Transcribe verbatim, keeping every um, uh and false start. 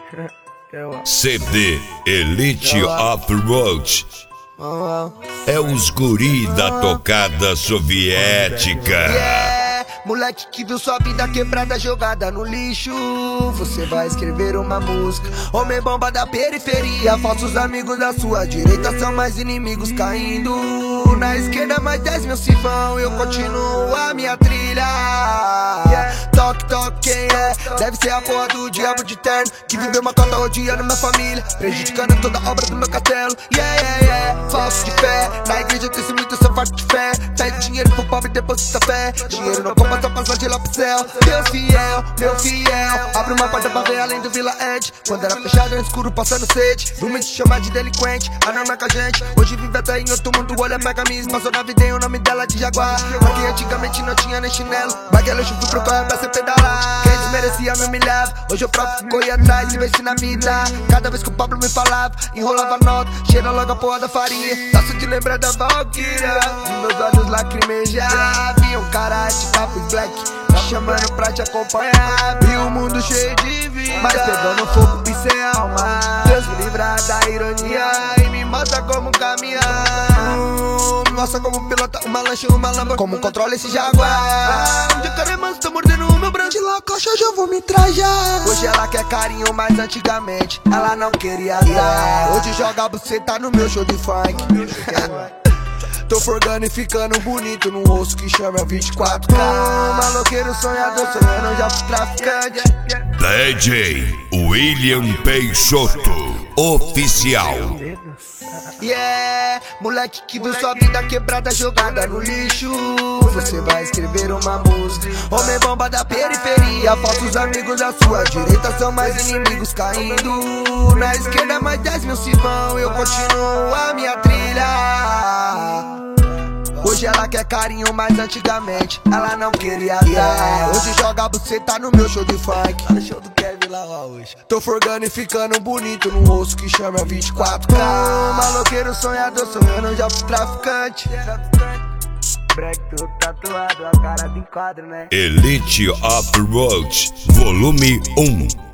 C D Elite of Road é os guri da tocada soviética. Yeah, moleque que viu sua vida quebrada jogada no lixo. Você vai escrever uma música, homem bomba da periferia. Falsos amigos da sua direita são mais inimigos caindo. Na esquerda mais dez mil se vão, eu continuo a minha trilha. Toque, toque, quem é? Deve ser a porra do diabo de terno que viveu uma cota odiando minha família, prejudicando toda a obra do meu castelo. Yeah, yeah, yeah, falso de fé. Na igreja tem muito, eu sou farto de fé. Pede dinheiro pro pobre e deposita fé. Dinheiro não compra só passagem lá pro céu. Meu fiel, meu fiel, abre uma porta pra ver além do Vila Ed. Quando era fechado no escuro passando sede, dorme te chamar de delinquente, anônima com a gente. Hoje vive até em outro mundo, olha pra camisa. Passou na vida e o nome dela de Jaguar. Aqui antigamente não tinha nem chinelo, baguela eu fui pro carro pra ser pedalar. Quem desmerecia não me leva, hoje eu próprio corri atrás e venci na vida. Cada vez que o Pablo me falava, enrolava nota, cheira logo a porra da farinha. Taço de lembrar da Valkyria, meus olhos lacrimejavam. Vi um cara de papo black me chamando pra te acompanhar. Vi o mundo cheio de vida, mas pegando fogo e sem alma. Deus me livra da ironia e me mostra como caminhar. Me mostra como pilota uma lancha, uma lamba, como controla esse Jaguar. Um dia caramba, tô mordendo o meu branco, de lá coxa eu já vou me trajar. Hoje ela quer carinho, mas antigamente ela não queria dar. Hoje joga buceta no meu show de funk. Tô forgando e ficando bonito no osso que chama vinte e quatro K. Maloqueiro sonhador, sonhando já pro traficante. D J William Peixoto Oficial. Yeah, moleque que viu sua vida quebrada jogada no lixo. Você vai escrever uma música, homem bomba da periferia. Falsos amigos da sua direita são mais inimigos caindo. Na esquerda mais dez mil se vão, eu continuo a minha trilha. Hoje ela quer carinho, mas antigamente ela não queria dar. Hoje joga buceta no meu show de funk, no show do Kevin lá hoje. Tô forgando e ficando bonito no osso que chama vinte e quatro K. Maloqueiro sonhador, sonhando já pro traficante. Break tudo tatuado, a cara de enquadro, né? Elite of Road Volume um.